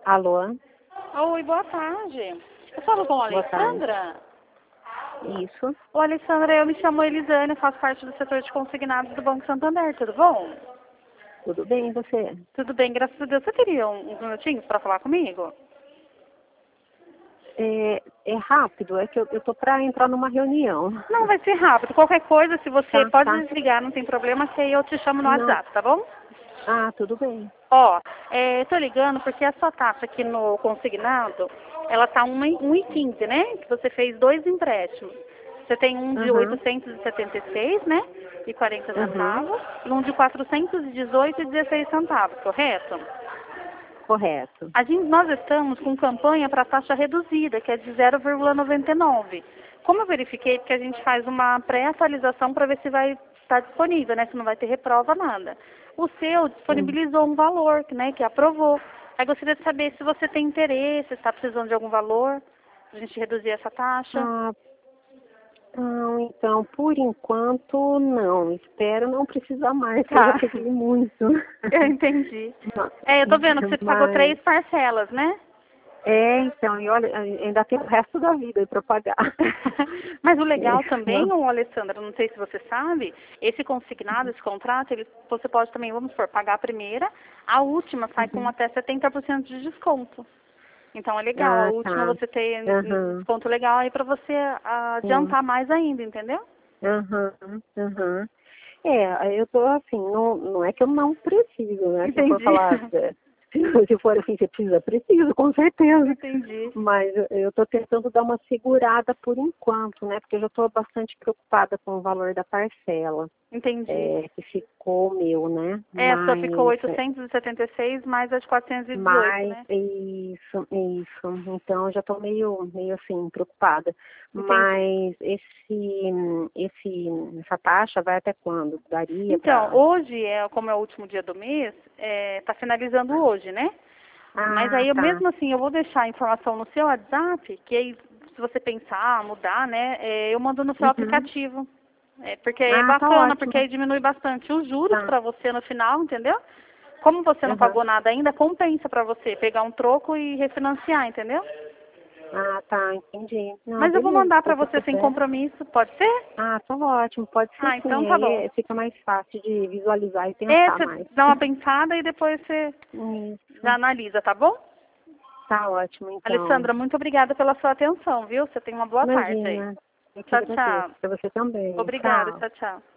Alô? Oi, boa tarde. Eu falo com a Boa tarde. Alessandra? Isso. Ô, Alessandra, eu me chamo Elisane, eu faço parte do setor de consignados do Banco Santander, tudo bom? Tudo bem, e você? Tudo bem, graças a Deus. Você teria uns minutinhos para falar comigo? É rápido, é que eu tô pra entrar numa reunião. Não, vai ser rápido. Qualquer coisa, se você Tá, pode tá. desligar, não tem problema, que aí eu te chamo no Não. WhatsApp, tá bom? Ah, tudo bem. Ó, tô ligando porque a sua taxa aqui no consignado, ela tá 1,15, né? Que você fez 2 empréstimos. Você tem um de Uhum. 876, né? E 40 Uhum. centavos, e um de 418 e 16 centavos, correto? Correto. Nós estamos com campanha para taxa reduzida, que é de 0,99. Como eu verifiquei, porque a gente faz uma pré-atualização para ver se vai estar disponível, né? Se não vai ter reprova, nada. O seu Hum. disponibilizou um valor, né? Que aprovou. Aí gostaria de saber se você tem interesse, se está precisando de algum valor, para a gente reduzir essa taxa. Ah, não, então, por enquanto, não. Espero não precisar mais, que eu já Tá, peguei muito. eu entendi. Ma- Eu tô vendo que você pagou Mas, 3 parcelas, né? então, e olha, ainda tem o resto da vida aí pra pagar. Mas o legal Não. também, ô Alessandra, não sei se você sabe, esse consignado, esse contrato, você pode também, vamos supor, pagar a primeira, a última sai com Uhum. até 70% de desconto. Então é legal, a Ah, última tá. você tem Aham. desconto legal aí para você Sim. adiantar mais ainda, entendeu? Aham, aham. Eu tô assim, não é que eu não preciso, né? Se for Entendi. falar, se for assim, você precisa, preciso, com certeza. Entendi. Mas eu tô tentando dar uma segurada por enquanto, né? Porque eu já tô bastante preocupada com o valor da parcela, Entendi. que ficou meu, né? A sua ficou Mas 876 mais a de 418, Mas né? isso. Então eu já estou meio assim, preocupada. Entendi. Mas essa taxa vai até quando? Daria Então, para. hoje, como é o último dia do mês, está finalizando hoje, né? Mas Ah, aí, tá. mesmo assim, eu vou deixar a informação no seu WhatsApp, que aí, se você pensar, mudar, né, eu mando no seu Uhum. aplicativo. Porque é Ah, tá bacana, porque ótimo. aí diminui bastante os juros Tá. para você no final, entendeu? Como você não Uhum. pagou nada ainda, compensa para você pegar um troco e refinanciar, entendeu? Ah, tá, entendi. Não, Mas eu vou beleza, mandar se para você você sem puder. compromisso, pode ser? Ah, tá ótimo, pode ser Ah, então sim. tá bom. Aí fica mais fácil de visualizar e pensar Você mais. dá uma pensada e depois você já Isso. analisa, tá bom? Tá ótimo, então. Alessandra, muito obrigada pela sua atenção, viu? Você tem uma boa tarde aí. Imagina. Eu que Tchau, agradeço. tchau. Pra você também. Obrigada, Tchau. tchau, tchau.